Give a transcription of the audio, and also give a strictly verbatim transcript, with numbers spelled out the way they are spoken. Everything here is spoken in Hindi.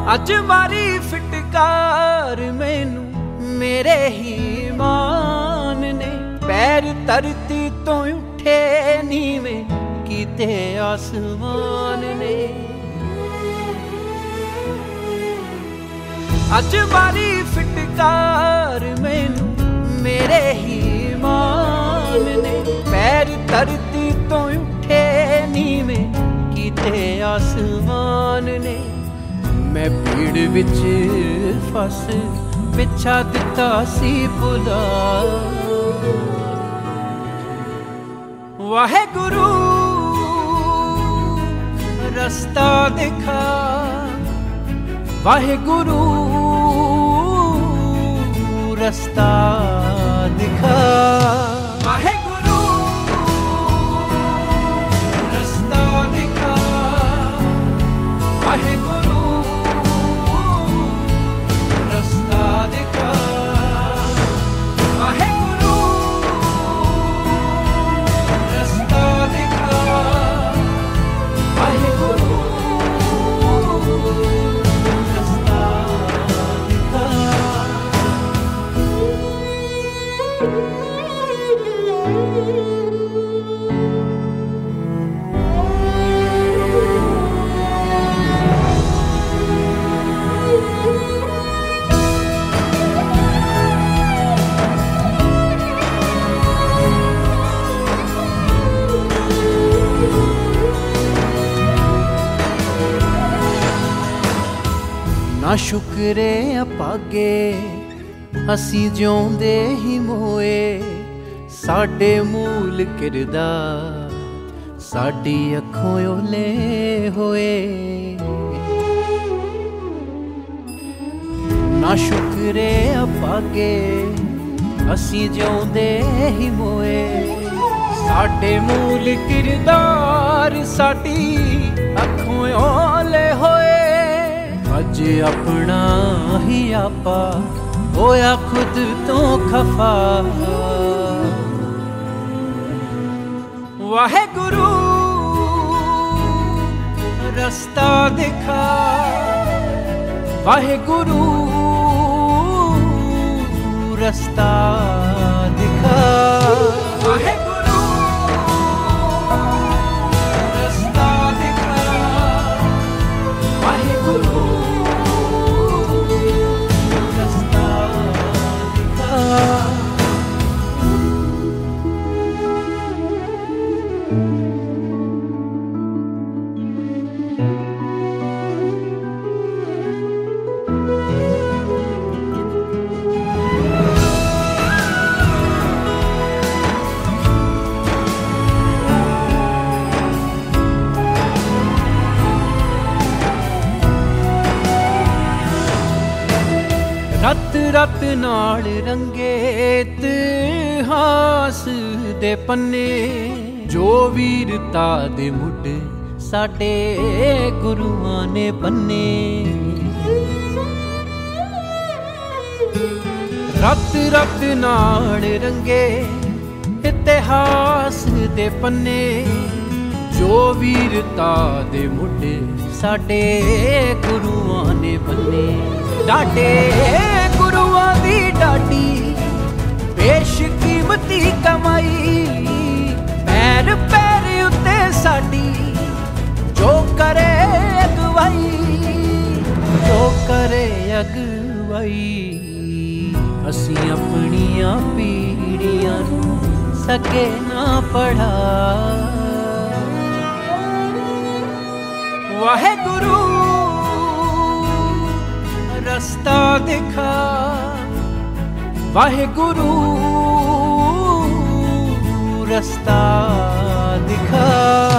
अज मारी फिटकार मैनू मेरे ही मान ने। पैर धरती तो उठे नीवे कीते आसमान ने। अज मारी फिटकार मैनू मेरे ही मान ने। पैर धरती तो उठे नीवे कीते आसमान ने। मैं भीड़ विच फस पिछा दिता सी भुला। वाहेगुरु रस्ता दिखा। वाहेगुरु रस्ता दिखा। वाहेगुरु रस्ता दिखा। वाहेगुरु रस्ता दिखा। वाहेगुरु रस्ता दिखा। वाहेगुरु रस्ता दिखा। ना शुक्रे अपागे असी जिउंदे ही मोए। साडे मूल किरदार साडी अखों ओले होए। ना शुक्रे अपागे असी जिउंदे ही मोए। साडे मूल किरदार साडी अखों ओले होए। अज अपना ही आपा होया खुद तो खफा। वाहेगुरु रस्ता दिखा। वाहेगुरु रस्ता दिखा। वाहेगुरु रस्ता दिखा। वाहेगुरु रस्ता दिखा। रत रत नाल रंगे इतिहास दे पन्ने। जो वीरता दे मुड साडे गुरुआं ने बन्ने। रत रत नाल रंगे इतिहास दे पन्ने। जो वीरता दे मुड साडे गुरुआं ने बन्ने। डाडे गुरुआं दी डाडी बेशकीमती कमाई। पैर पैर उत्ते साडी जो करे अगवाई। जो करे अगवाई। असी अपनियां पीढ़ियां नूं सके ना पढ़ा। वाहेगुरु रस्ता दिखा। वाहेगुरु रस्ता दिखा।